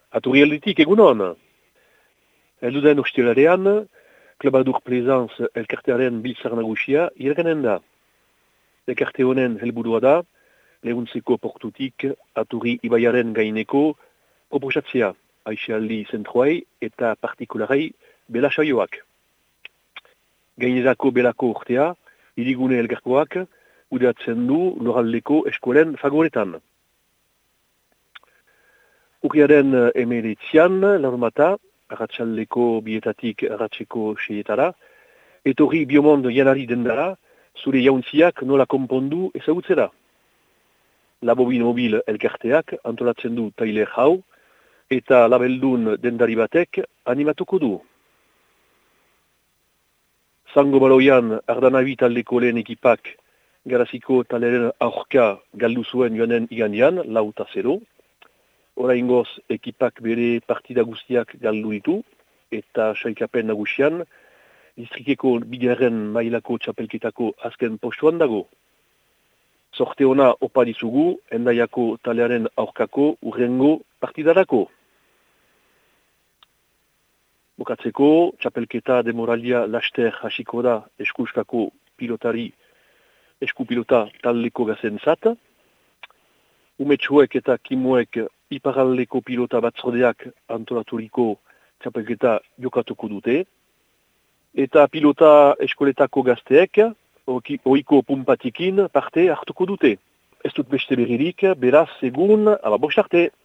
Aturrialdetik egunon. Elduden ostiralean, Klabadur Plaisance elkartearen biltzar nagusia iraganen da. Elkarte honen helburua da, lehuntzeko portutik Aturri ibaiaren gaineko proposatzea, aixialdi zentroai eta partikularei bela saioak. Gainerako belako urtea, hirigune elkarkoak, udatzen du loraldeko eskolen fagoretan. Urriaren emeretzian, larmata, arratsaldeko bietatik arratseko seietara, etorri biomond janari dendara, zure jauntziak nola konpondu ezagutzera. Labobin mobil elkarteak antolatzen du tailer hau, eta labeldun dendari batek animatuko du. Zango baloian Ardanabi taldeko lehen ekipak garaziko taleren aurka galdu zuen joanen igandian, 4-0. Oraingoz ekipak bere partida guztiak galdu ditu, eta sailkapen nagusian, distrikeko bigarren mailako txapelketako azken postuan dago. Sorte ona opa dizugu, Hendaiako talearen aurkako urrengo partidarako. Bukatzeko, txapelketa demoralia laster hasiko da eskuskako pilotari eskupilota taldeko gazentzat. Umetxoek eta kimuek iparaldeko pilota batzordeak antolaturiko txapelketa jokatuko dute. Eta pilota eskoletako gazteek, ohiko pumpatikin parte hartuko dute. Ez dut beste berririk, beraz egun, bost arte.